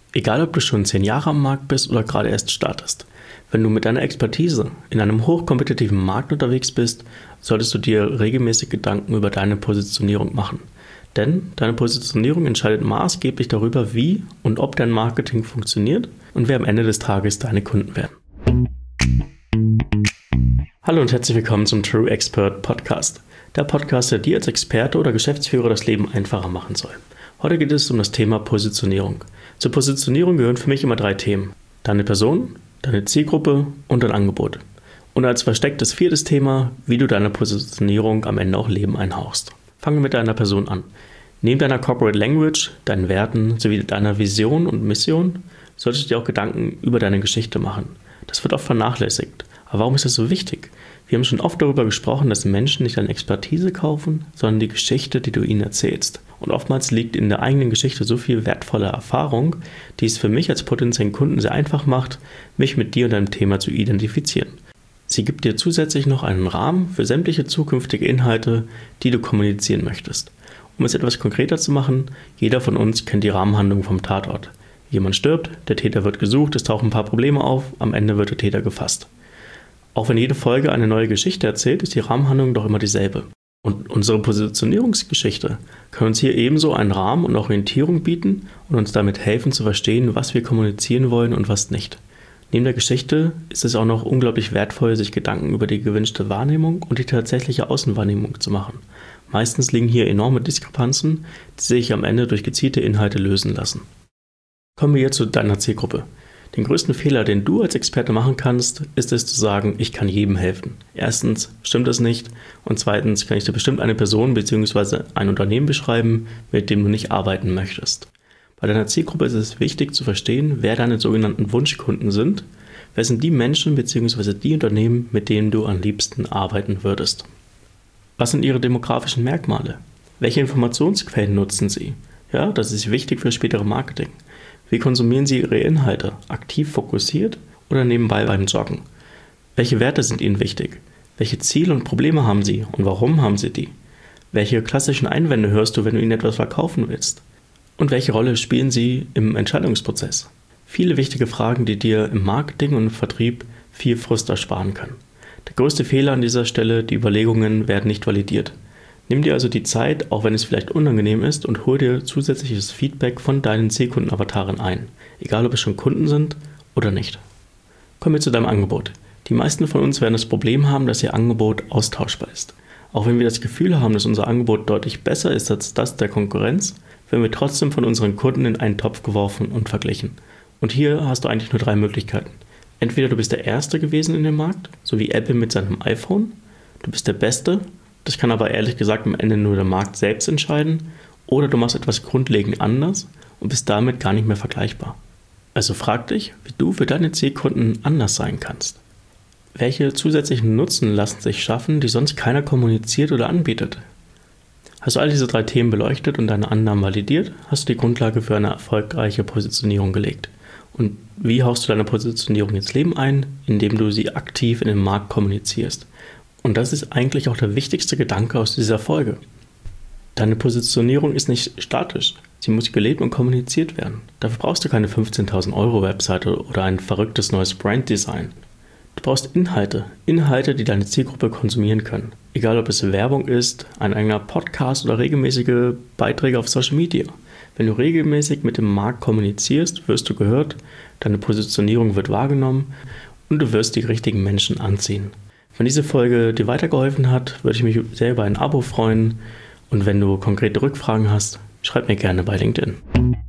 Egal, ob du schon 10 Jahre am Markt bist oder gerade erst startest. Wenn du mit deiner Expertise in einem hochkompetitiven Markt unterwegs bist, solltest du dir regelmäßig Gedanken über deine Positionierung machen. Denn deine Positionierung entscheidet maßgeblich darüber, wie und ob dein Marketing funktioniert und wer am Ende des Tages deine Kunden werden. Hallo und herzlich willkommen zum True Expert Podcast. Der Podcast, der dir als Experte oder Geschäftsführer das Leben einfacher machen soll. Heute geht es um das Thema Positionierung. Zur Positionierung gehören für mich immer 3 Themen. Deine Person, deine Zielgruppe und dein Angebot. Und als verstecktes 4. Thema, wie du deine Positionierung am Ende auch Leben einhauchst. Fangen wir mit deiner Person an. Neben deiner Corporate Language, deinen Werten sowie deiner Vision und Mission solltest du dir auch Gedanken über deine Geschichte machen. Das wird oft vernachlässigt. Aber warum ist das so wichtig? Wir haben schon oft darüber gesprochen, dass Menschen nicht deine Expertise kaufen, sondern die Geschichte, die du ihnen erzählst. Und oftmals liegt in der eigenen Geschichte so viel wertvolle Erfahrung, die es für mich als potenziellen Kunden sehr einfach macht, mich mit dir und deinem Thema zu identifizieren. Sie gibt dir zusätzlich noch einen Rahmen für sämtliche zukünftige Inhalte, die du kommunizieren möchtest. Um es etwas konkreter zu machen, jeder von uns kennt die Rahmenhandlung vom Tatort. Jemand stirbt, der Täter wird gesucht, es tauchen ein paar Probleme auf, am Ende wird der Täter gefasst. Auch wenn jede Folge eine neue Geschichte erzählt, ist die Rahmenhandlung doch immer dieselbe. Und unsere Positionierungsgeschichte kann uns hier ebenso einen Rahmen und Orientierung bieten und uns damit helfen zu verstehen, was wir kommunizieren wollen und was nicht. Neben der Geschichte ist es auch noch unglaublich wertvoll, sich Gedanken über die gewünschte Wahrnehmung und die tatsächliche Außenwahrnehmung zu machen. Meistens liegen hier enorme Diskrepanzen, die sich am Ende durch gezielte Inhalte lösen lassen. Kommen wir jetzt zu deiner Zielgruppe. Den größten Fehler, den du als Experte machen kannst, ist es zu sagen, ich kann jedem helfen. Erstens stimmt das nicht und zweitens kann ich dir bestimmt eine Person bzw. ein Unternehmen beschreiben, mit dem du nicht arbeiten möchtest. Bei deiner Zielgruppe ist es wichtig zu verstehen, wer deine sogenannten Wunschkunden sind, wer sind die Menschen bzw. die Unternehmen, mit denen du am liebsten arbeiten würdest. Was sind ihre demografischen Merkmale? Welche Informationsquellen nutzen sie? Ja, das ist wichtig für spätere Marketing. Wie konsumieren Sie Ihre Inhalte? Aktiv fokussiert oder nebenbei beim Joggen? Welche Werte sind Ihnen wichtig? Welche Ziele und Probleme haben Sie und warum haben Sie die? Welche klassischen Einwände hörst du, wenn du ihnen etwas verkaufen willst? Und welche Rolle spielen sie im Entscheidungsprozess? Viele wichtige Fragen, die dir im Marketing und im Vertrieb viel Frust ersparen können. Der größte Fehler an dieser Stelle, die Überlegungen werden nicht validiert. Nimm dir also die Zeit, auch wenn es vielleicht unangenehm ist, und hol dir zusätzliches Feedback von deinen Zielkundenavataren ein, egal ob es schon Kunden sind oder nicht. Kommen wir zu deinem Angebot. Die meisten von uns werden das Problem haben, dass ihr Angebot austauschbar ist. Auch wenn wir das Gefühl haben, dass unser Angebot deutlich besser ist als das der Konkurrenz, werden wir trotzdem von unseren Kunden in einen Topf geworfen und verglichen. Und hier hast du eigentlich nur 3 Möglichkeiten. Entweder du bist der Erste gewesen in dem Markt, so wie Apple mit seinem iPhone, du bist der Beste. Das kann aber ehrlich gesagt am Ende nur der Markt selbst entscheiden, oder du machst etwas grundlegend anders und bist damit gar nicht mehr vergleichbar. Also frag dich, wie du für deine Zielkunden anders sein kannst. Welche zusätzlichen Nutzen lassen sich schaffen, die sonst keiner kommuniziert oder anbietet? Hast du all diese 3 Themen beleuchtet und deine Annahmen validiert, hast du die Grundlage für eine erfolgreiche Positionierung gelegt. Und wie haust du deine Positionierung ins Leben ein? Indem du sie aktiv in den Markt kommunizierst. Und das ist eigentlich auch der wichtigste Gedanke aus dieser Folge. Deine Positionierung ist nicht statisch. Sie muss gelebt und kommuniziert werden. Dafür brauchst du keine 15.000 € Webseite oder ein verrücktes neues Branddesign. Du brauchst Inhalte, die deine Zielgruppe konsumieren können. Egal ob es Werbung ist, ein eigener Podcast oder regelmäßige Beiträge auf Social Media. Wenn du regelmäßig mit dem Markt kommunizierst, wirst du gehört, deine Positionierung wird wahrgenommen und du wirst die richtigen Menschen anziehen. Wenn diese Folge dir weitergeholfen hat, würde ich mich sehr über ein Abo freuen und wenn du konkrete Rückfragen hast, schreib mir gerne bei LinkedIn.